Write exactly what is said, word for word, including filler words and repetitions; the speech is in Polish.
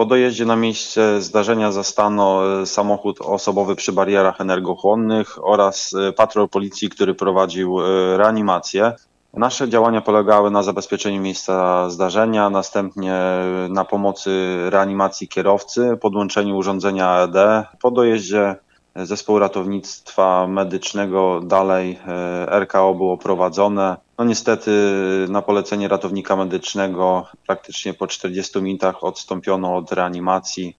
Po dojeździe na miejsce zdarzenia zastano samochód osobowy przy barierach energochłonnych oraz patrol policji, który prowadził reanimację. Nasze działania polegały na zabezpieczeniu miejsca zdarzenia, następnie na pomocy reanimacji kierowcy, podłączeniu urządzenia A E D. Po dojeździe zespołu ratownictwa medycznego dalej R K O było prowadzone. No niestety na polecenie ratownika medycznego praktycznie po czterdziestu minutach odstąpiono od reanimacji.